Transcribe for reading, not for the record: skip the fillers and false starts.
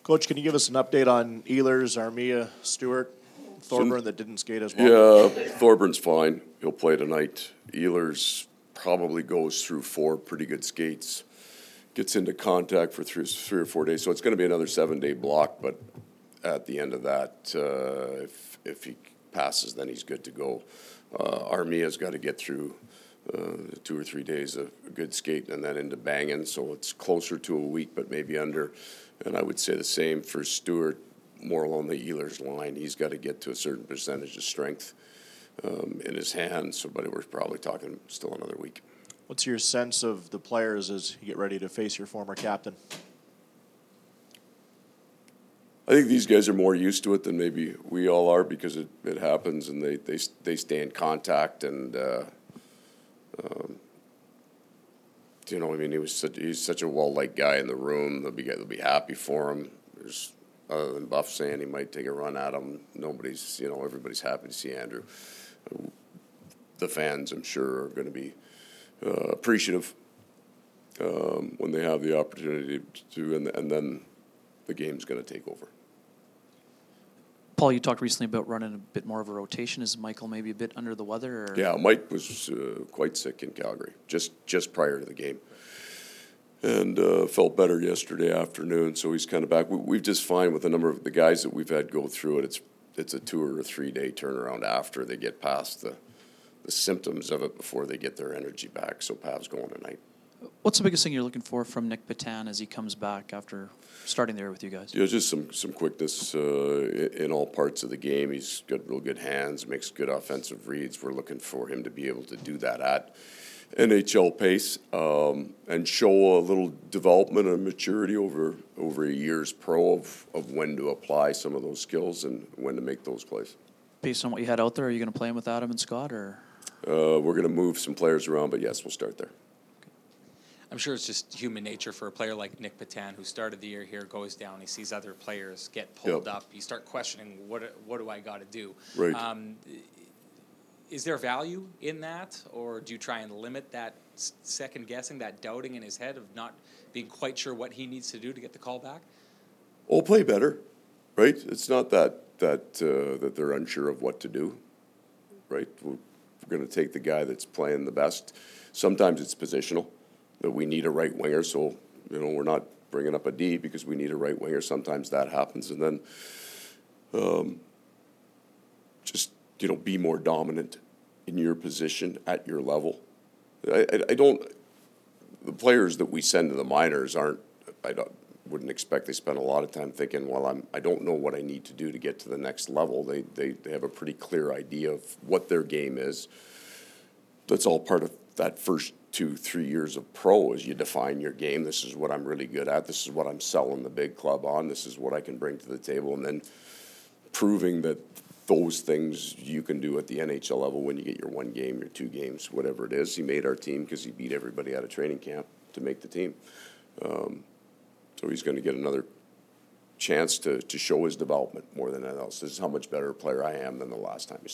Coach, can you give us an update on Ehlers, Armia, Stewart, Thorburn that didn't skate as well? Yeah, Thorburn's fine. He'll play tonight. Ehlers probably goes through 4 pretty good skates, gets into contact for 3 or 4 days. So it's going to be another 7-day block, but at the end of that, if he passes, then he's good to go. Armia's got to get through 2 or 3 days of good skate and then into banging, so it's closer to a week, but maybe under. And I would say the same for Stewart, more along the Ehlers line. He's got to get to a certain percentage of strength in his hands, so, but we're probably talking still another week. What's your sense of the players as you get ready to face your former captain? I think these guys are more used to it than maybe we all are, because it happens and they stay in contact and you know, I mean, he's such a well-liked guy in the room. They'll be happy for him. There's, other than Buff saying he might take a run at him, everybody's happy to see Andrew. The fans, I'm sure, are going to be appreciative when they have the opportunity to, and then the game's going to take over. Paul, you talked recently about running a bit more of a rotation. Is Michael maybe a bit under the weather? Or? Yeah, Mike was quite sick in Calgary just prior to the game, and felt better yesterday afternoon. So he's kind of back. We've just find with a number of the guys that we've had go through it, it's a 2 or 3 day turnaround after they get past the symptoms of it before they get their energy back. So Pav's going tonight. What's the biggest thing you're looking for from Nick Petan as he comes back after starting there with you guys? Yeah, just some quickness in all parts of the game. He's got real good hands, makes good offensive reads. We're looking for him to be able to do that at NHL pace and show a little development and maturity over a year's pro of when to apply some of those skills and when to make those plays. Based on what you had out there, are you going to play him with Adam and Scott? Or we're going to move some players around, but yes, we'll start there. I'm sure it's just human nature for a player like Nick Petan, who started the year here, goes down, he sees other players get pulled up, you start questioning, what do I got to do? Right. Is there value in that, or do you try and limit that second guessing, that doubting in his head of not being quite sure what he needs to do to get the call back? We'll play better, right? It's not that they're unsure of what to do, right? We're going to take the guy that's playing the best. Sometimes it's positional, that we need a right winger, so we're not bringing up a D because we need a right winger. Sometimes that happens, and then just be more dominant in your position at your level. I don't. The players that we send to the minors wouldn't expect they spend a lot of time thinking, well, I don't know what I need to do to get to the next level. They have a pretty clear idea of what their game is. That's all part of that first 2-3 years of pro, is you define your game. This is what I'm really good at. This is what I'm selling the big club on. This is what I can bring to the table. And then proving that those things you can do at the NHL level when you get your 1 game, your 2 games, whatever it is. He made our team because he beat everybody out of training camp to make the team. So he's going to get another chance to show his development more than anything else. This is how much better a player I am than the last time he